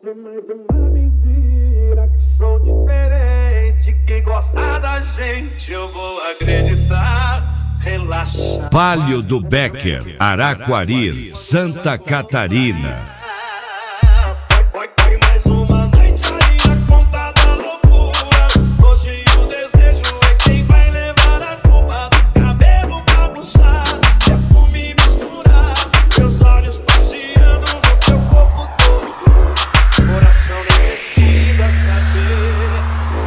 conte mais uma mentira, que sou diferente. Quem gosta da gente eu vou acreditar. Relaxa. Palio do Becker, Araquari, Santa Catarina. Foi mais uma noite aí na conta da loucura. Hoje o desejo é quem vai levar a culpa. Do cabelo bagunçado, perfume misturado, meus olhos passeando no teu corpo todo. Coração nem precisa saber.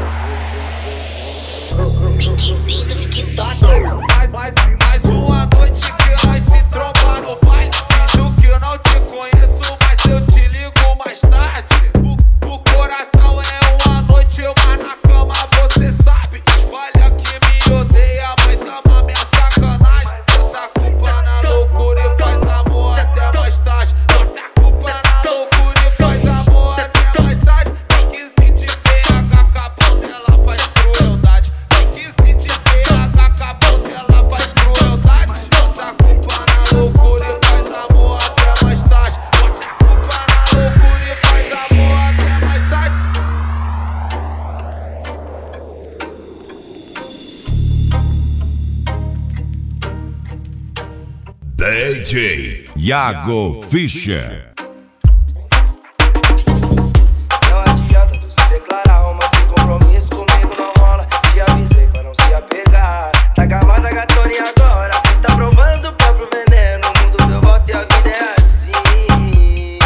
Piquezinho do TikTok. Mais uma noite que nós se tromba no baile. Finjo que eu não te conheço, mas eu te ligo mais tarde. O coração é uma noite, mas na cama você sabe. Espalha que me odeia, mas ama minha sacanagem. Bota a culpa na loucura e faz amor até mais tarde. Bota a culpa na loucura e faz amor até mais tarde. Tem que sentir PH, capão dela faz crueldade. Tem que sentir PH, capão dela faz crueldade. Bota a culpa na loucura e faz amor até mais tarde. Bota a culpa na loucura e faz amor até mais tarde. DJ Iago Fischer. Não adianta tu se declarar, romance sem compromisso comigo não rola. Te avisei pra não se apegar. Tá camada gatona e agora tá provando o próprio veneno. O mundo deu volta e a vida é assim.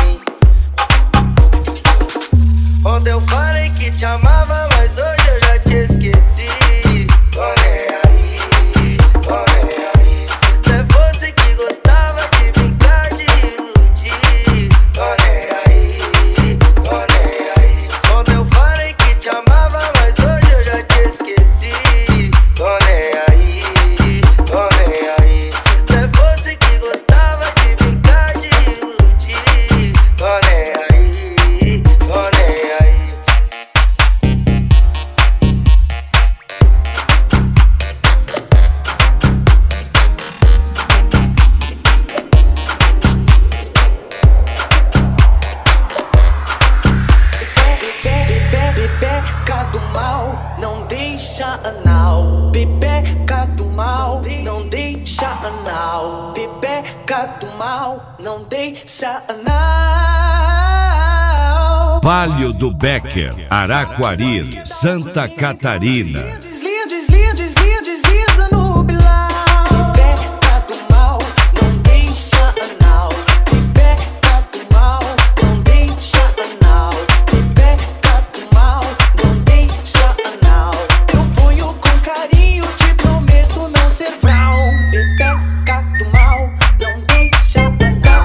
Ontem eu falei que te amava, mas hoje eu já te esqueci. Tô nem aí, tô nem aí. Não é você que gostava de brincar, de iludir. Tô nem aí, tô nem aí. Ontem eu falei que te amava, mas hoje eu já te esqueci. Tô nem aí, tô nem aí. Não é você que gostava de brincar, de iludir. Tô nem aí, tô nem aí. Bebeca do mal, não deixa anal. Bebeca do mal, não deixa anal. Bebeca do mal, não deixa anal. Palio do Becker, Araquari, Santa Catarina. Desliza, desliza, desliza, desliza no bilau. Bebeca do mal, não deixa anal. Bebeca do mal, não deixa anal. Bebeca do mal, não deixa anal. Eu ponho com carinho, te prometo não ser frau. Bebeca do mal, não deixa anal.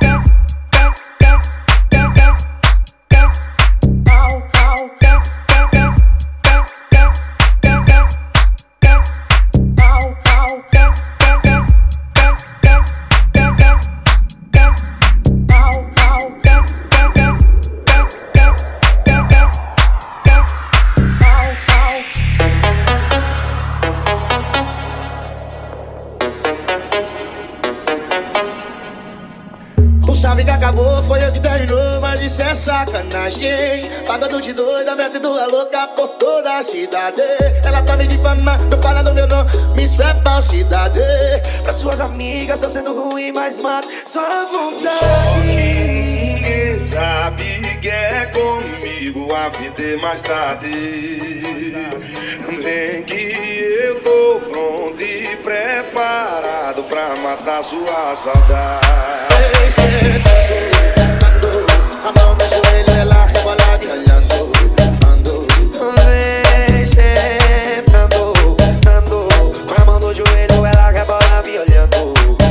Tu sabe que acabou, foi eu que terminou, mas isso é sacanagem. Pagando de doida, metendo a louca por toda a cidade. Ela tá me difamando, falando meu nome, isso é falsidade. Pra suas amigas tá sendo ruim, mas mata sua vontade. Só que ninguém sabe que é comigo, a vida é mais tarde. Vem que eu tô pronto e preparado pra matar sua saudade. A mão no joelho, ela rebola me olhando. Vem sentando, ando. Com a mão no joelho, ela rebola me olhando.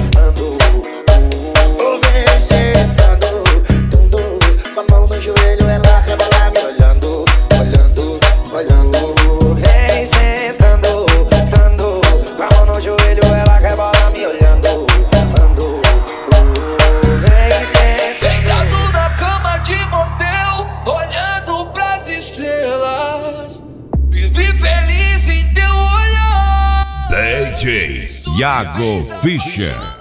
Vem sentando, com a mão no joelho, ela rebola me olhando. Vem sentando, com a mão no joelho, ela rebola me olhando. Vem sentando. Deitado na cama de motel, olhando pras estrelas. Vivi feliz em teu olhar. DJ Iago Fischer.